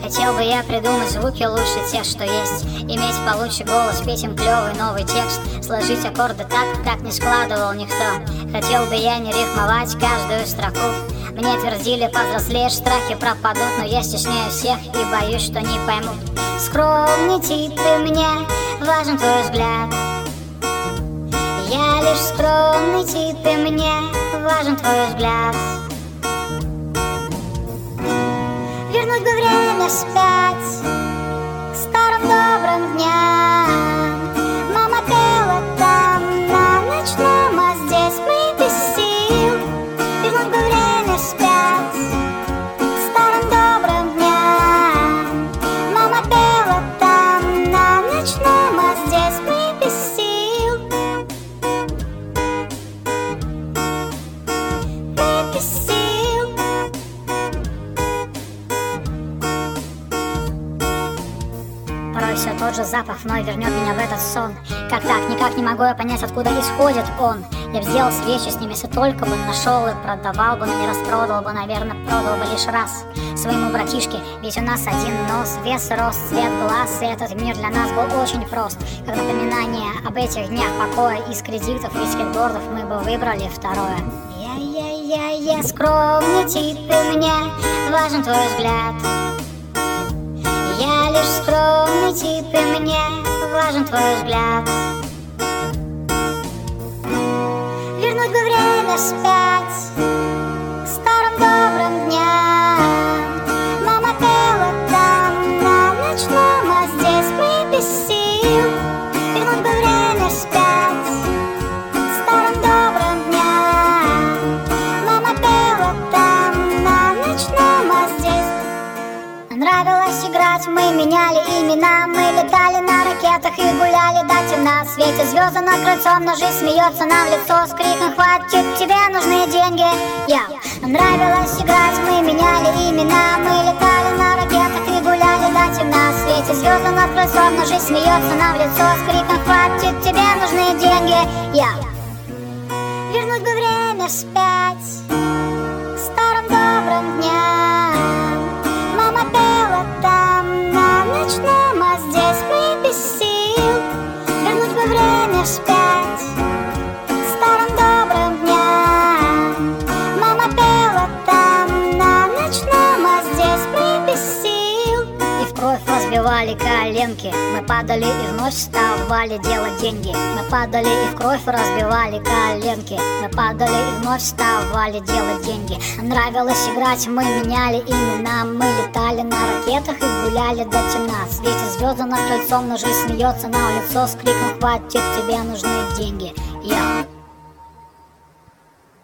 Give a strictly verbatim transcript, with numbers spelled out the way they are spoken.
Хотел бы я придумать звуки лучше тех, что есть, иметь получше голос, петь им клевый новый текст, сложить аккорды так, как не складывал никто. Хотел бы я не рифмовать каждую строку. Мне твердили, повзрослеешь, страхи пропадут, но я стесняю всех и боюсь, что не поймут. Скромный тип ты мне, важен твой взгляд. Я лишь скромный тип и мне важен твой взгляд. Вернуть бы время вспять к старым добрым дням. Мама пела там на ночном, а здесь мы без сил. Вернуть бы время вспять к старым добрым дням. Мама пела там на ночном, а здесь мы без сил. Мы без сил. Порой все тот же запах вновь вернет меня в этот сон. Как так? Никак не могу я понять, откуда исходит он. Я б сделал свечи с ними, если только бы нашел и продавал бы, но не распродал бы, наверное, продал бы лишь раз своему братишке. Ведь у нас один нос, вес, рост, цвет глаз, и этот мир для нас был очень прост. Как напоминание об этих днях покоя, из кредитов и скейтбордов мы бы выбрали второе. Я-я-я-я, скромный тип, и мне важен твой взгляд. Я лишь скромный тип, и мне важен твой взгляд. Вернуть бы время вспять к старым добрым дням. Мама пела там на ночном, а здесь мы без сил. Вернуть бы время вспять к старым добрым дням. Мама пела там на ночном, а здесь. Нравилось играть, мы меняли имена. Мы летали на ракетах и гуляли до темна. Светят звезды над крыльцом, но жизнь смеется нам в лицо с криком: хватит, тебе нужны деньги. Я. Нравилось играть, мы меняли имена. Мы летали на ракетах и гуляли до темна. Светят звезды над крыльцом, но жизнь смеется нам в лицо с криком: хватит, тебе нужны деньги. Я. Вернуть бы время вспять к старым добрым дням. Мама пела там на ночном, а здесь мы без сил. Вернуть бы время вспять к старым добрым дням. Мама пела там на ночном, а здесь мы без сил. И в кровь разбивали коленки, мы падали и вновь вставали делать деньги. Мы падали и в кровь разбивали коленки, мы падали и вновь вставали делать деньги. Нравилось играть, мы меняли имена. Мы летали на ракетах и гуляли до темна. Светят звезды над крыльцом, но жизнь смеется нам в лицо с криком: хватит, тебе нужны деньги. Я.